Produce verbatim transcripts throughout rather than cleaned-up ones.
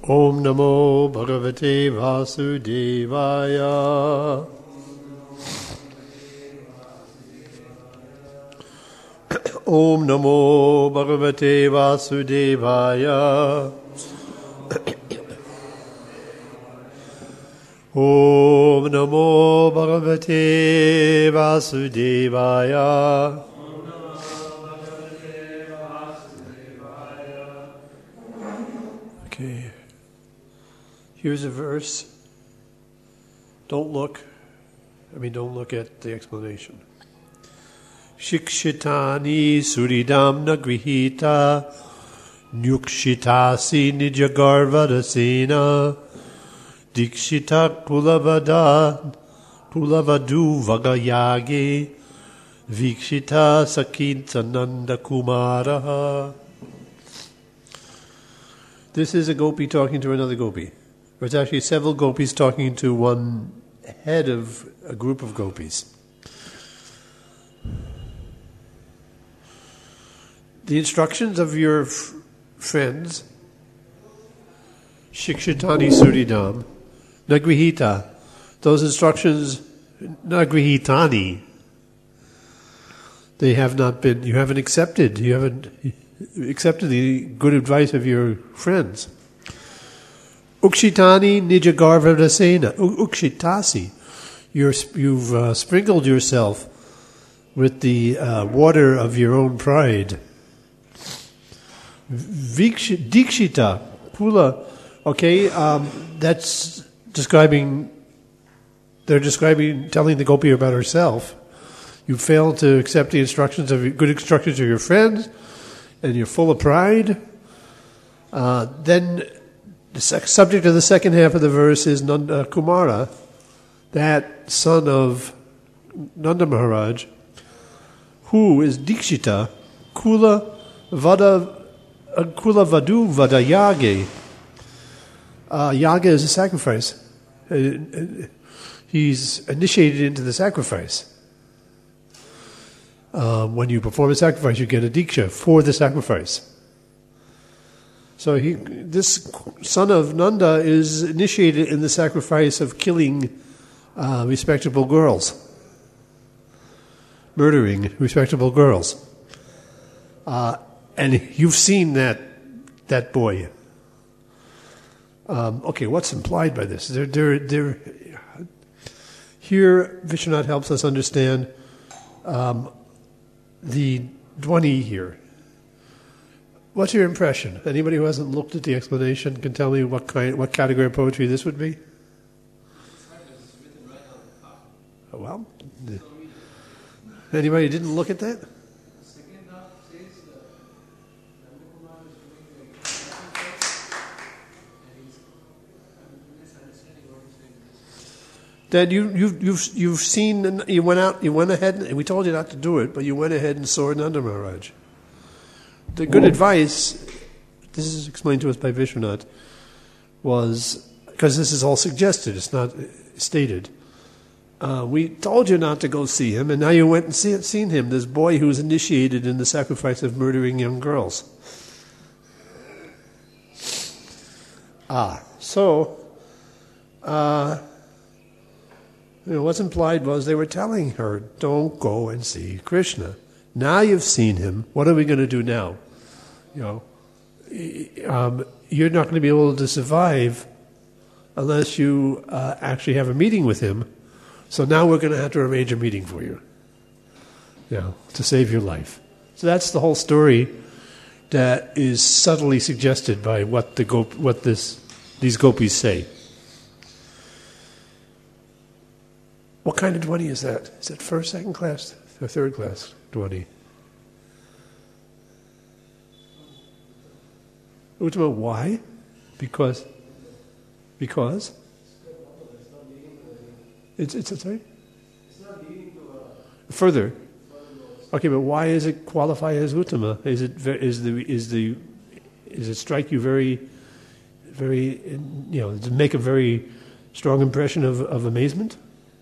Om Namo Bhagavate Vasudevaya. Om Namo Bhagavate Vasudevaya. Om Namo Bhagavate Vasudevaya. Okay. Here's a verse. Don't look. I mean, don't look at the explanation. Shikshitani suridam nagrihita nyukshitasi nijagarvadasena dikshita kulavada kulavadu vagayage vikshita sakintananda kumara. This is a gopi talking to another gopi. Or it's actually several gopis talking to one head of a group of gopis. The instructions of your f- friends, Shikshitani Suridam, Nagrihita, those instructions, Nagrihitani, they have not been, you haven't accepted, you haven't accepted the good advice of your friends. Ukshitani Nijagarvadasena, Ukshitasi, you're, you've uh, sprinkled yourself with the uh, water of your own pride. Dikshita, Pula, okay, um, that's describing, they're describing, telling the gopi about herself. You failed to accept the instructions of, good instructions of your friends, and you're full of pride. Uh, then the sec- subject of the second half of the verse is Nanda Kumara, that son of Nanda Maharaj, who is Dikshita, Kula Vada, uh, Kula Vadu Vada Yage. Uh, yaga is a sacrifice. Uh, uh, he's initiated into the sacrifice. Uh, when you perform a sacrifice, you get a diksha for the sacrifice. So he, this son of Nanda is initiated in the sacrifice of killing uh, respectable girls, murdering respectable girls. Uh, and you've seen that that boy. Um, okay, what's implied by this? They're, they're, they're, here, Vishwanath helps us understand um, the Dhwani here. What's your impression? Anybody who hasn't looked at the explanation can tell me what kind, what category of poetry this would be? Oh, well, anybody didn't look at that? Dad, you, you've, you've, you've seen, you went out, you went ahead, and we told you not to do it, but you went ahead and saw Nanda Maharaj. The good advice, this is explained to us by Vishwanath, was, because this is all suggested, it's not stated. Uh, we told you not to go see him, and now you went and see, seen him, this boy who was initiated in the sacrifice of murdering young girls. Ah, so, uh, you know, what's implied was they were telling her, don't go and see Krishna. Now you've seen him. What are we going to do now? You know, um, you're not going to be able to survive unless you uh, actually have a meeting with him. So now we're going to have to arrange a meeting for you, you know, to save your life. So that's the whole story that is subtly suggested by what the gop- what this these gopis say. What kind of Dhwani is that? Is it first, second class, or third class Dhwani? Uttama, why? Because? Because? It's, it's, sorry? Further. Okay, but why does it qualify as Uttama? Is it, is the, is the, is it strike you very, very, you know, to make a very strong impression of, of amazement?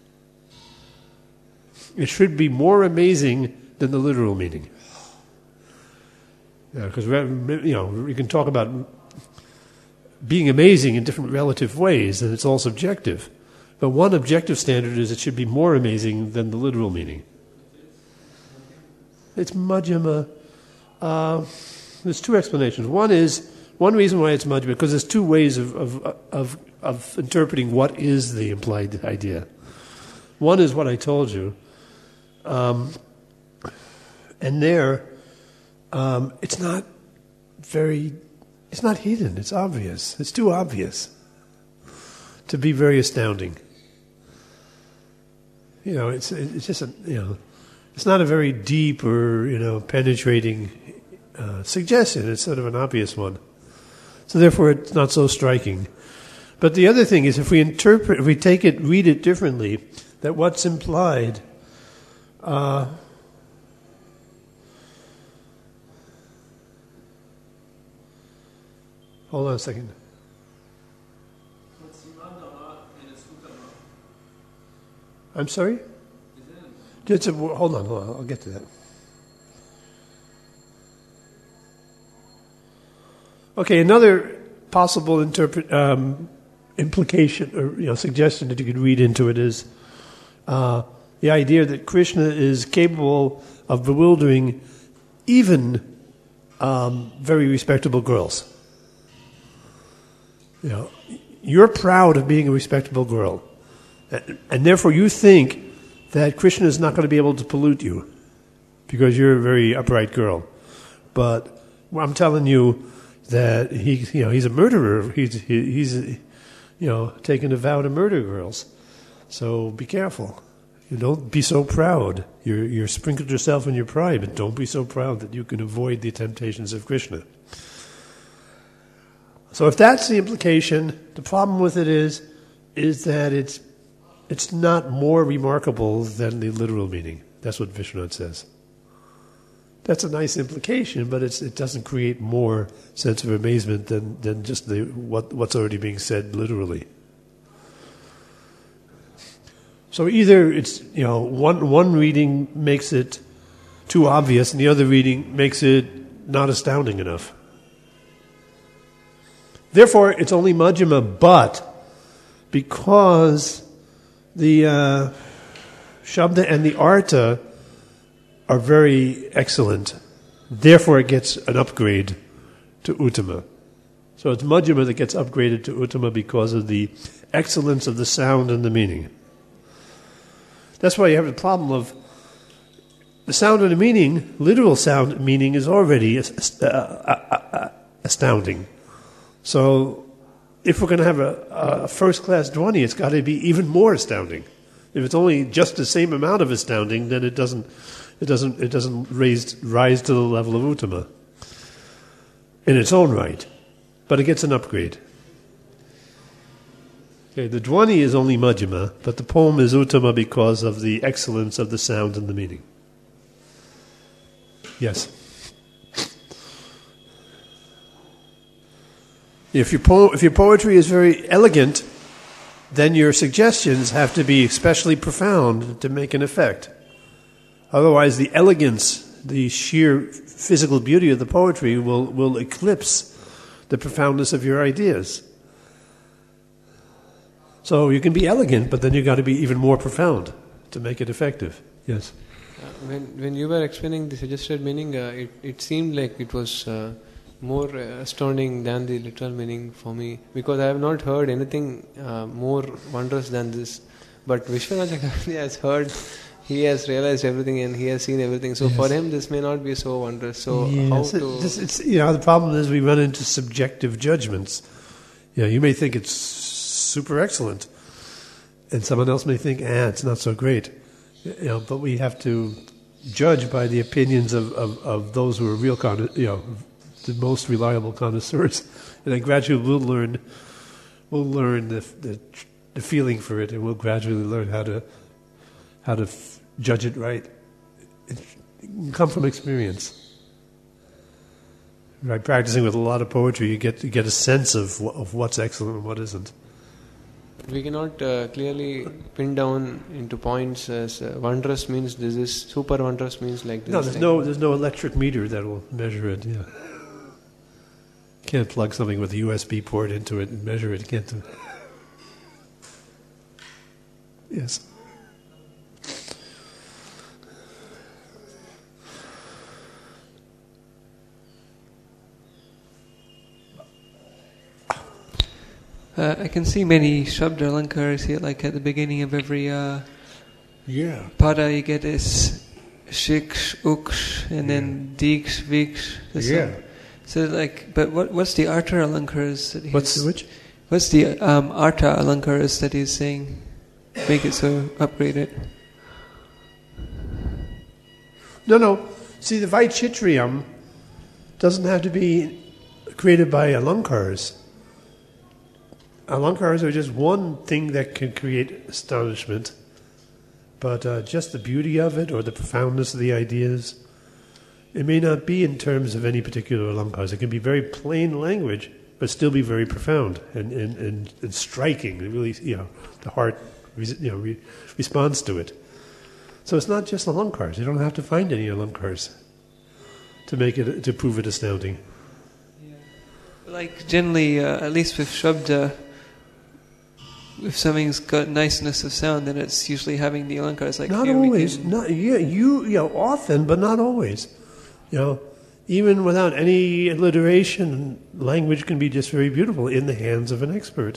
It should be more amazing than the literal meaning. Because, you know, you can talk about being amazing in different relative ways, and it's all subjective. But one objective standard is it should be more amazing than the literal meaning. It's Madhyama. Uh, there's two explanations. One is, one reason why it's Madhyama, because there's two ways of, of, of, of interpreting what is the implied idea. One is what I told you. Um, and there, um, it's not very, it's not hidden, it's obvious. It's too obvious to be very astounding. You know, it's it's just a, you know, it's not a very deep or, you know, penetrating uh, suggestion. It's sort of an obvious one. So therefore, it's not so striking. But the other thing is, if we interpret, if we take it, read it differently, that what's implied. Uh, hold on a second. I'm sorry? Just a, hold on, hold on, I'll get to that. Okay, another possible interpret um, implication or you know suggestion that you could read into it is uh, the idea that Krishna is capable of bewildering even um, very respectable girls. You know, you're proud of being a respectable girl. And therefore you think that Krishna is not going to be able to pollute you because you're a very upright girl. But I'm telling you that he, you know, he's a murderer. He's, he, he's, you know, taken a vow to murder girls. So be careful. You don't be so proud. You're, you're sprinkled yourself in your pride, but don't be so proud that you can avoid the temptations of Krishna. So if that's the implication, the problem with it is, is that it's It's not more remarkable than the literal meaning. That's what Vishwanath says. That's a nice implication, but it's, it doesn't create more sense of amazement than, than just the what, what's already being said literally. So either it's, you know, one, one reading makes it too obvious and the other reading makes it not astounding enough. Therefore, it's only Madhyama, but because the uh, Shabda and the Artha are very excellent. Therefore, it gets an upgrade to Uttama. So it's Madhyama that gets upgraded to Uttama because of the excellence of the sound and the meaning. That's why you have the problem of the sound and the meaning, literal sound and meaning is already uh, uh, uh, astounding. So if we're going to have a, a first-class Dhwani, it's got to be even more astounding. If it's only just the same amount of astounding, then it doesn't, it doesn't, it doesn't raise, rise to the level of Uttama in its own right, but it gets an upgrade. Okay, the Dhwani is only Madhyama, but the poem is Uttama because of the excellence of the sound and the meaning. Yes. If your, po- if your poetry is very elegant, then your suggestions have to be especially profound to make an effect. Otherwise, the elegance, the sheer physical beauty of the poetry will, will eclipse the profoundness of your ideas. So you can be elegant, but then you've got to be even more profound to make it effective. Yes? Uh, when, when you were explaining the suggested meaning, uh, it, it seemed like it was Uh more uh, astounding than the literal meaning for me, because I have not heard anything uh, more wondrous than this. But Vishwanath Chakravarti has heard, he has realized everything and he has seen everything. So yes. For him, this may not be so wondrous. So yes. how to? It's, it's, you know, the problem is we run into subjective judgments. You know, you may think it's super excellent, and someone else may think, ah, it's not so great. You know, but we have to judge by the opinions of, of, of those who are real, con- you know, the most reliable connoisseurs, and then gradually we'll learn, we'll learn the, the the feeling for it, and we'll gradually learn how to how to f- judge it right. It can come from experience. By practicing with a lot of poetry, you get you get a sense of of what's excellent and what isn't. We cannot uh, clearly pin down into points as uh, wondrous means this is, super wondrous means like this. No, there's no there's no electric meter that will measure it. Yeah. can't plug something with a U S B port into it and measure it. You can't do. Yes. Uh, I can see many Shabda Alankars here, like at the beginning of every uh, Yeah. pada you get is Shiksh, Uksh, and then Diksh, Viksh. This Yeah. one. So like, but what what's the Arta Alankars that he's... What's the which? What's the um, Arta Alankars that he's saying? Make it so upgraded. No, no. See, the Vaichitriam doesn't have to be created by Alankars. Alankars are just one thing that can create astonishment, but uh, just the beauty of it or the profoundness of the ideas, it may not be in terms of any particular Alankars. It can be very plain language, but still be very profound and, and, and, and striking. It really, you know, the heart you know, re- responds to it. So it's not just Alankars. You don't have to find any Alankars to make it, to prove it astounding. Yeah. Like generally, uh, at least with Shabda, if something's got niceness of sound, then it's usually having the Alankars. Like not here we always. can- Not yeah. You you know, often, but not always. You know, even without any alliteration, language can be just very beautiful in the hands of an expert.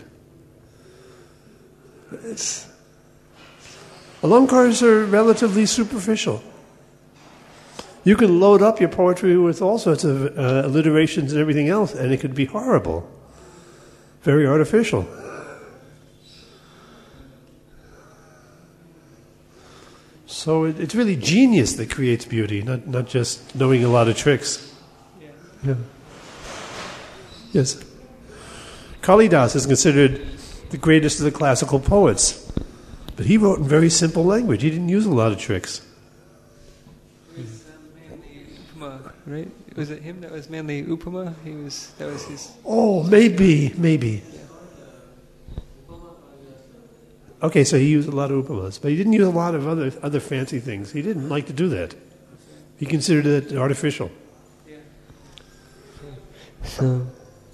It's, Alankars are relatively superficial. You can load up your poetry with all sorts of uh, alliterations and everything else, and it could be horrible, very artificial. So it, it's really genius that creates beauty, not not just knowing a lot of tricks. Yeah. Yeah. Yes. Kalidas is considered the greatest of the classical poets, but he wrote in very simple language. He didn't use a lot of tricks. Was, um, mainly Upama, right? Was it him that was mainly Upama? He was. That was his. Oh, maybe, maybe. Okay, so he used a lot of upamas, but he didn't use a lot of other other fancy things. He didn't like to do that. He considered it artificial. So,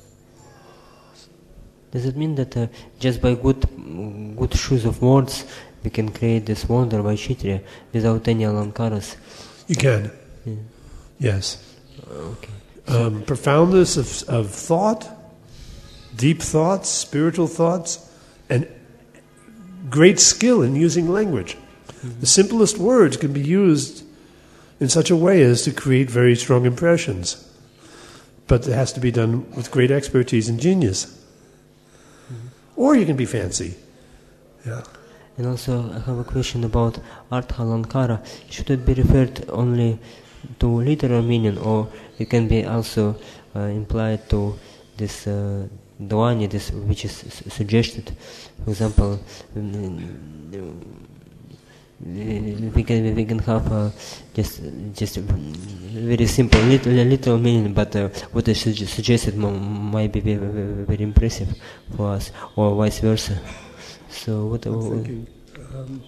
does it mean that uh, just by good good choice of words we can create this wonder by Vaishitri without any alankaras? You can. Yeah. Yes. Okay. Um, profoundness of, of thought, deep thoughts, spiritual thoughts, and great skill in using language. Mm-hmm. The simplest words can be used in such a way as to create very strong impressions. But it has to be done with great expertise and genius. Mm-hmm. Or you can be fancy. Yeah. And also I have a question about Artha Alankara. Should it be referred only to literal meaning, or it can be also uh, implied to this uh, Dwani, this which is su- suggested? For example, um, we can we can have uh, just just a very simple little literal meaning, but uh, what is su- suggested m- might be very, very, very impressive for us, or vice versa. So what? I'm uh, thinking, um,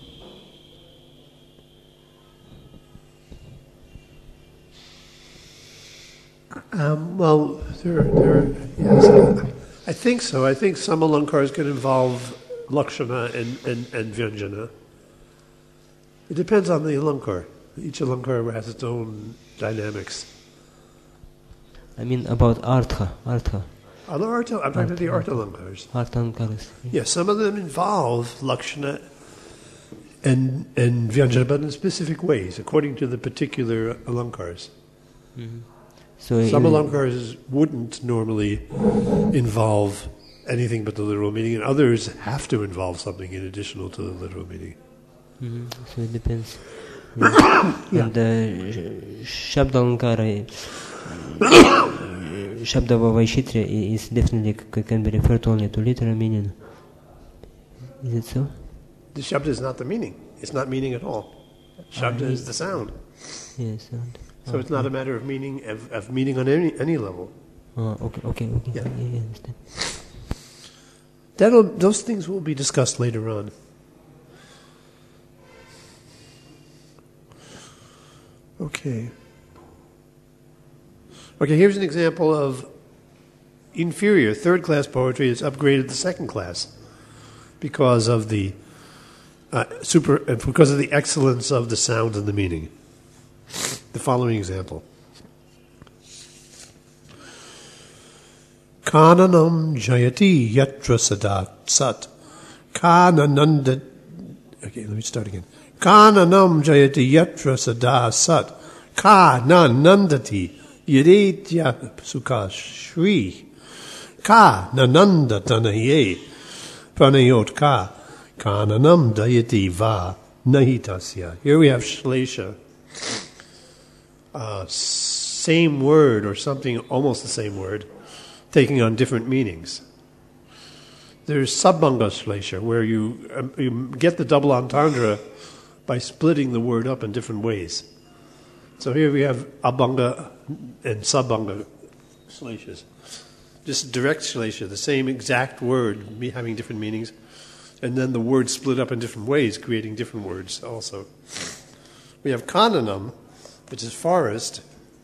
um, well, there, there, yes, uh, I think so. I think some alankars can involve lakshana and, and, and vyanjana. It depends on the alankar. Each alankar has its own dynamics. I mean about Artha, Artha, Other arta, I'm talking about the arta alankars. Artha Alankaras. Yes, some of them involve lakshana and and vyanjana, but in specific ways, according to the particular alankars. Mm-hmm. So Some in- alankars wouldn't normally involve anything but the literal meaning, and others have to involve something in additional to the literal meaning. Mhm. So it depends. Yeah. Yeah. And uh, Shabda Alankara, Shabda Vaishitra is definitely c- can be referred only to literal meaning. Is it so? The shabda is not the meaning. It's not meaning at all. Shabda is the sound. Yes. And, So it's not a matter of meaning of, of meaning on any any level. oh, okay, okay, okay. Yeah. Yeah, yeah, I understand. That'll, those things will be discussed later on. Okay. Okay, here's an example of inferior, third-class poetry is upgraded to second class because of the uh, super, uh, because of the excellence of the sound and the meaning. The following example: Kananam jayati yatra sadat sat kanananda. Okay, let me start again. Kananam jayati yatra sada sat kananandati yadetya sukha shri kanananda tanaye pranayot ka kananam dayati va nahitasya. Here we have Shlesha. Uh, same word or something almost the same word taking on different meanings. There's Sabbanga Shlesha, where you, um, you get the double entendre by splitting the word up in different ways. So here we have Abhanga and Sabbanga Shleshas. Just direct Shlesha, the same exact word me having different meanings, and then the word split up in different ways, creating different words also. We have Kananam, which is forest.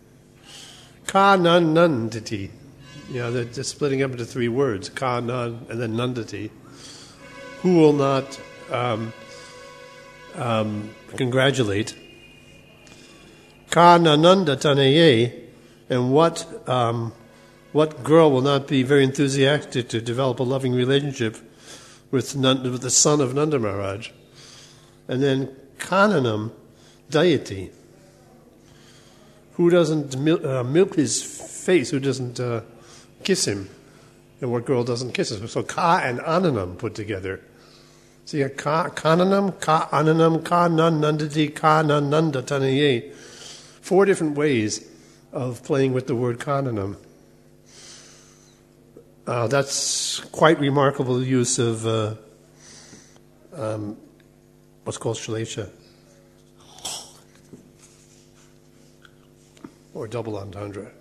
Kananandati. You know, they're just splitting up into three words. Kanan and then Nandati. Who will not um, um, congratulate. Kanananda tanaye. And what um, what girl will not be very enthusiastic to develop a loving relationship with, Nanda, with the son of Nanda Maharaj? And then Kananam Dayati. Who doesn't mil- uh, milk his face? Who doesn't uh, kiss him? And what girl doesn't kiss him? So Ka and Ananam put together. So you have Ka, Kananam, Ka Ananam, Ka Nan Nandati, Ka Nan Nanda Tanaye. Four different ways of playing with the word Kananam. Uh, that's quite remarkable use of uh, um, what's called Shlesha. Or double entendre.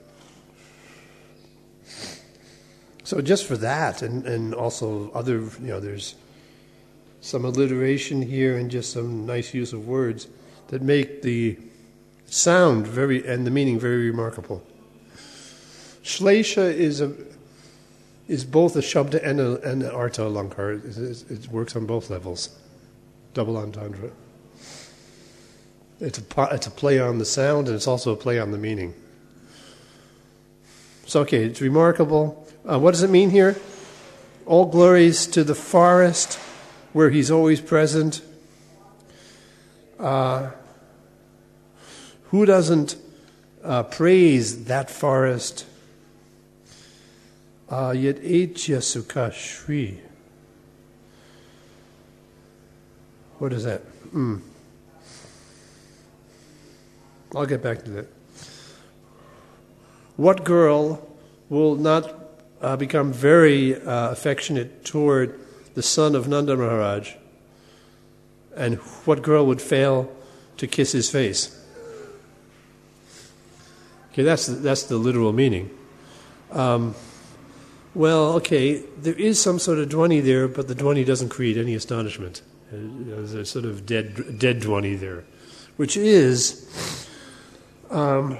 So just for that, and, and also other, you know, there's some alliteration here and just some nice use of words that make the sound very and the meaning very remarkable. Shlesha is a is both a shabda and a, and an artha alankar. It, it works on both levels. Double entendre. It's a, it's a play on the sound, and it's also a play on the meaning. So, okay, it's remarkable. Uh, what does it mean here? All glories to the forest, where he's always present. Uh, who doesn't uh, praise that forest? Yet etya sukha shri. What is that? Mm. I'll get back to that. What girl will not uh, become very uh, affectionate toward the son of Nanda Maharaj? And what girl would fail to kiss his face? Okay, that's the, that's the literal meaning. Um, well, okay, there is some sort of dhwani there, but the dhwani doesn't create any astonishment. There's a sort of dead dead dhwani there, which is Um,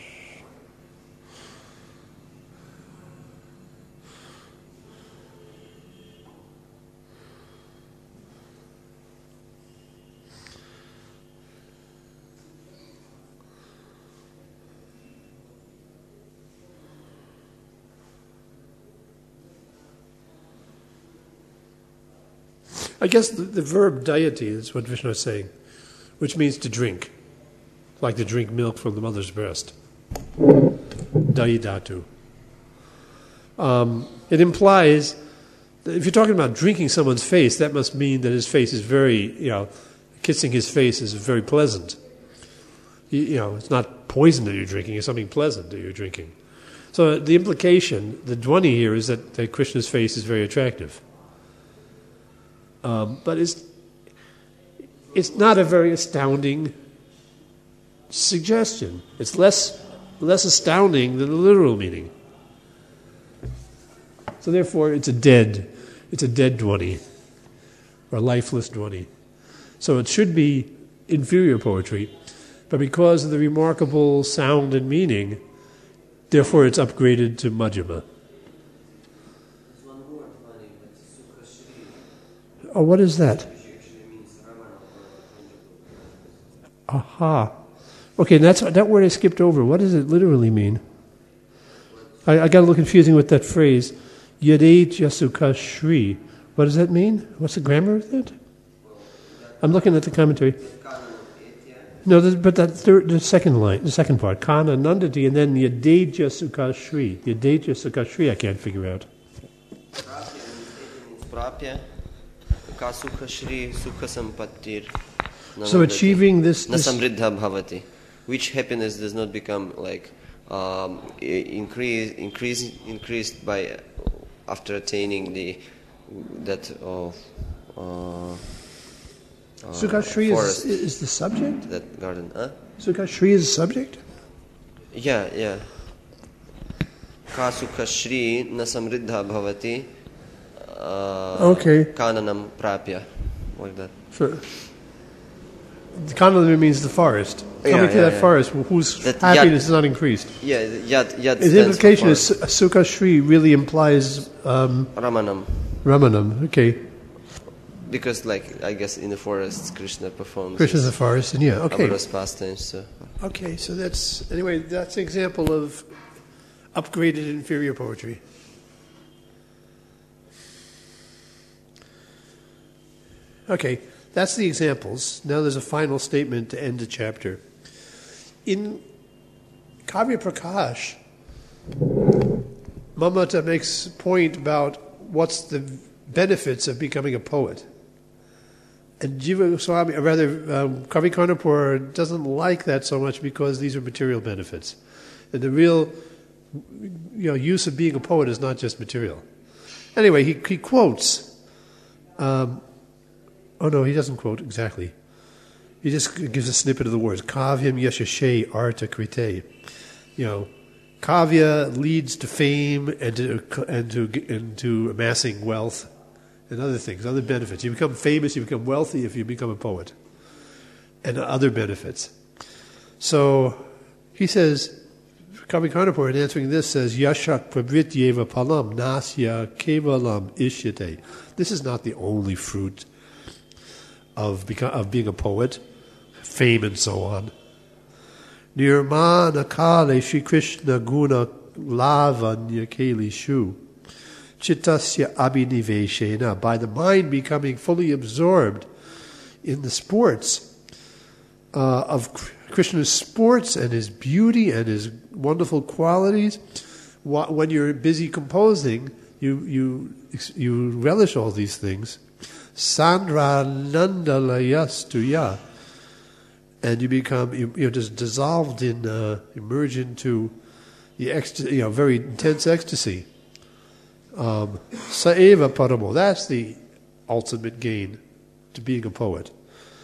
I guess the, the verb dayati is what Vishnu is saying, which means to drink. Like to drink milk from the mother's breast. Dayidatu. Um, it implies that if you're talking about drinking someone's face, that must mean that his face is very, you know, kissing his face is very pleasant. You, you know, it's not poison that you're drinking, it's something pleasant that you're drinking. So the implication, the dhwani here, is that, that Krishna's face is very attractive. Um, but it's it's not a very astounding suggestion. It's less less astounding than the literal meaning. So therefore, it's a dead, it's a dead dhwani, or a lifeless dhwani. So it should be inferior poetry, but because of the remarkable sound and meaning, therefore it's upgraded to madhyama. Oh, what is that? Aha. Okay, that's that word I skipped over. What does it literally mean? I, I got a little confusing with that phrase. Yade Jasuka Shri. What does that mean? What's the grammar of that? I'm looking at the commentary. No, this, but that third, the second line, the second part. Kana Nandati, and then Yade Jasuka Shri. Yade Jasuka Shri, I can't figure out. So achieving this, this bhavati, which happiness does not become like um, increase, increase, increased by after attaining the that of uh, uh, Sukha Shri is, is the subject. That garden, huh? Sukha Shri is the subject. Yeah, yeah. Ka Sukha Shri na samriddha bhavati. Uh, okay. Kananam prapya, like that. Sure. The Kananam means the forest. Yeah, Coming to yeah, that yeah. forest whose that happiness yat, is not increased. Yeah, yat, yat the implication is Sukha Shri really implies um, Ramanam. Ramanam, okay. Because, like, I guess in the forest, Krishna performs. Krishna's the forest, and yeah, okay. Amorous pastimes. So. Okay, so that's anyway. That's an example of upgraded inferior poetry. Okay, that's the examples. Now there's a final statement to end the chapter. In Kavya Prakash, Mamata makes a point about what's the benefits of becoming a poet. And Jiva Goswami, or rather, um, Kavi Karnapur doesn't like that so much because these are material benefits. And the real you know, use of being a poet is not just material. Anyway, he, he quotes... Um, Oh no, he doesn't quote exactly. He just gives a snippet of the words. Kavyam yashashe arta krite. You know, kavya leads to fame and to and to and to amassing wealth and other things, other benefits. You become famous, you become wealthy if you become a poet, and other benefits. So he says, Kavi Karnapur, in answering this, says Yashak pravrityeva palam nasya kevalam ishyate. This is not the only fruit Of, beca- of being a poet, fame and so on. Nirmana kale Shri Krishna guna lavanya keli shu. Chittasya abhiniveshena. By the mind becoming fully absorbed in the sports uh, of Krishna's sports and his beauty and his wonderful qualities. When you're busy composing, you you you relish all these things. Sandra Nandalayastuya, and you become you, you're just dissolved in uh, emerge into the ecstasy, you know, very intense ecstasy. Um, Saeva paramo, that's the ultimate gain to being a poet.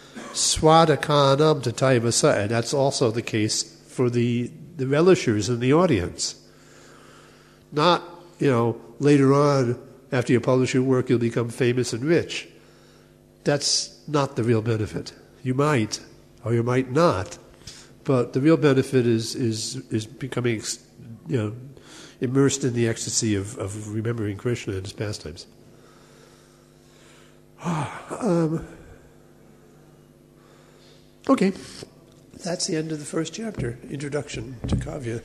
Swadakanam tatayavasa, and that's also the case for the the relishers in the audience. Not you know later on after you publish your work you'll become famous and rich. That's not the real benefit. You might, or you might not, but the real benefit is is is becoming, you know, immersed in the ecstasy of, of remembering Krishna and his pastimes. um, okay, that's the end of the first chapter. Introduction to Kavya.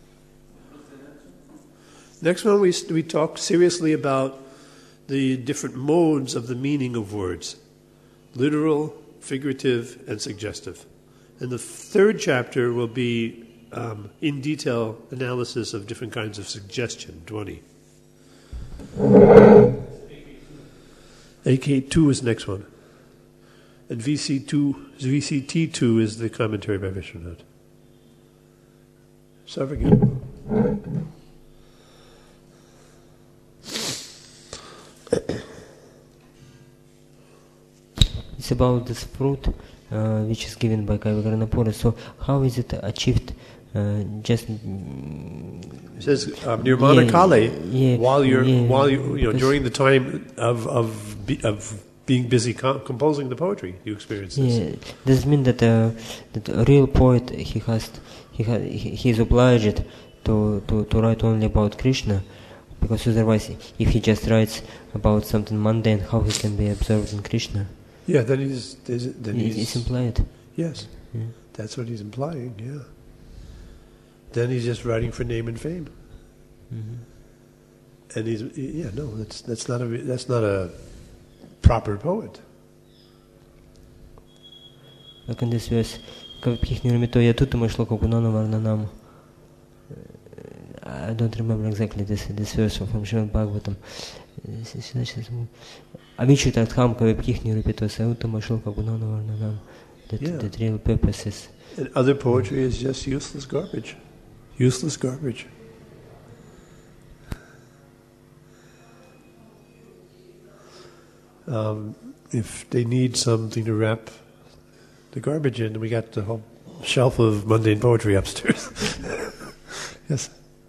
Next one, we we talk seriously about the different modes of the meaning of words. Literal, figurative, and suggestive. And the third chapter will be um, in detail analysis of different kinds of suggestion, Dhvani. A K two is the next one. And V C two, V C T two is the commentary by Vishwanath. So again. It's about this fruit uh, which is given by Kavi Karnapura. So how is it achieved? Uh, just it says um, nirmana yeah, kale yeah, while you're yeah, while you you know during the time of of be, of being busy com- composing the poetry you experience this. Yeah, does it mean that uh, that a real poet he has he ha, he, he is obliged to, to, to write only about Krishna, Because otherwise, if he just writes about something mundane, how he can be absorbed in Krishna? Yeah, then he's... Then It- he's it's implied. yes, Yeah. that's what he's implying, yeah. Then he's just writing for name and fame. Mhm. And he's... Yeah, no, that's that's not a, that's not a proper poet. Like in this verse, Kavipkikhnirmito yatutama shloka gunana varnanam. I don't remember exactly this this verse from Srimad Bhagavatam. Avichutartham Kavipkikhnirmito sautama shloka gunana varnanam. That Yeah. that real purpose is. And other poetry is just useless garbage. Useless garbage. Um, if they need something to wrap the garbage in, we got the whole shelf of mundane poetry upstairs. Yes.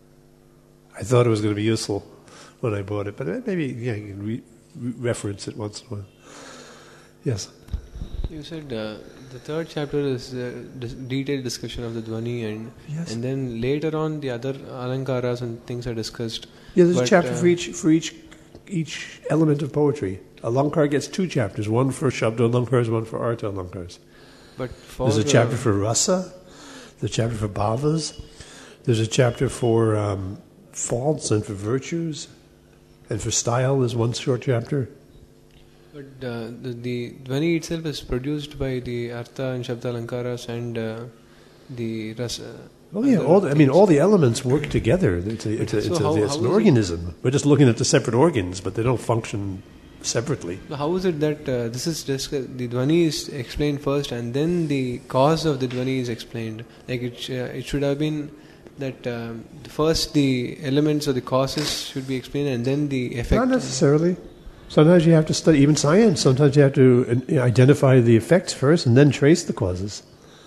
I thought it was going to be useful when I bought it, but maybe yeah, you can re- re- reference it once in a while. Yes. You said uh, the third chapter is uh, dis- detailed discussion of the Dhvani, and Yes. and then later on the other alankaras and things are discussed. Yeah, there's a But, chapter uh, for each for each each element of poetry. Alankar gets two chapters, one for Shabda Alankars, one for Artha Alankars. But for There's a chapter uh, for Rasa, there's a chapter for Bhavas, there's a chapter for um, faults and for virtues, and for style there's one short chapter. But uh, the, the Dhvani itself is produced by the Artha and Shabda Alankaras and uh, the Rasa. Oh yeah, other all the, I mean things. all the elements work together. It's, a, it's, a, So it's, a, how- it's how an is it- organism. We're just looking at the separate organs, but they don't function separately. But how is it that uh, this is just, uh, the Dhvani is explained first and then the cause of the Dhvani is explained? Like it, sh- uh, it should have been that um, first the elements or the causes should be explained and then the effect. Not necessarily. Sometimes you have to study, even science, sometimes you have to uh, identify the effects first and then trace the causes.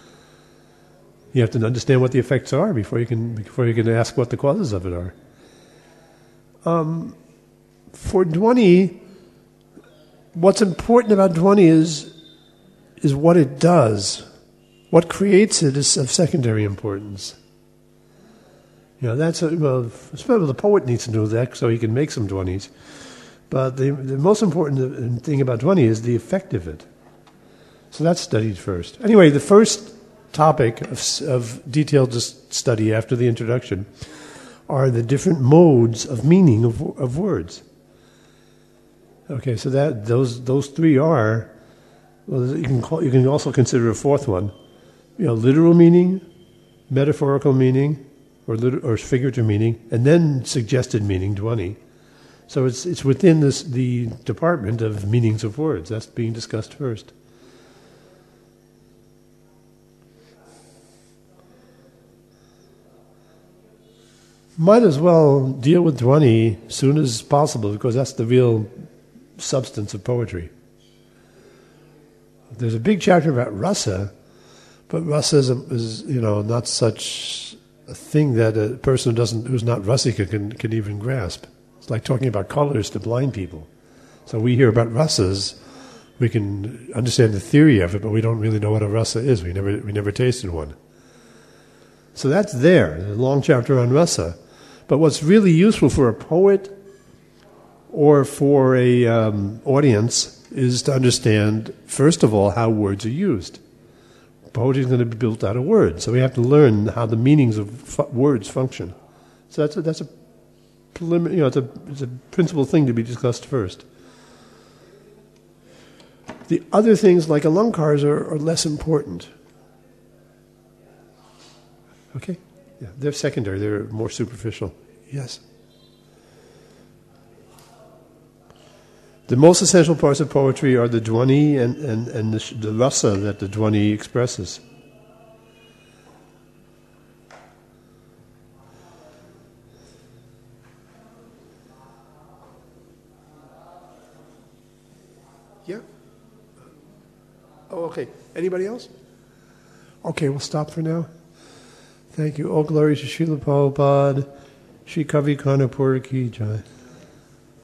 You have to understand what the effects are before you can before you can ask what the causes of it are. Um, for Dhvani, what's important about Dhvani is is what it does. What creates it is of secondary importance. You know, that's a, well, well, the poet needs to know that so he can make some Dhvanis. But the, the most important thing about Dhvani is the effect of it. So that's studied first. Anyway, the first topic of, of detailed study after the introduction are the different modes of meaning of, of words. Okay, so that those those three are. Well, you can call, you can also consider a fourth one. You know, literal meaning, metaphorical meaning, or lit- or figurative meaning, and then suggested meaning, Dhvani. So it's it's within this the department of meanings of words. That's being discussed first. Might as well deal with Dhvani as soon as possible because that's the real substance of poetry. There's a big chapter about rasa, but rasa is, a, is you know not such a thing that a person who doesn't who's not rasika can can even grasp. It's like talking about colors to blind people. So we hear about rasas, we can understand the theory of it, but we don't really know what a rasa is. We never we never tasted one. So that's there. There's a long chapter on rasa. But what's really useful for a poet or for a um, audience is to understand, first of all, how words are used. Poetry is going to be built out of words, so we have to learn how the meanings of fu- words function. So that's a, that's a preliminary, you know, it's a, it's a principal thing to be discussed first. The other things, like alankars, are, are less important. Okay? Yeah, they're secondary, they're more superficial. Yes. The most essential parts of poetry are the Dhvani and, and, and the, the rasa that the Dhvani expresses. Yeah? Oh, okay. Anybody else? Okay, we'll stop for now. Thank you. All glory to Srila Prabhupada. Shri Kavi Kanapur Ki Jai.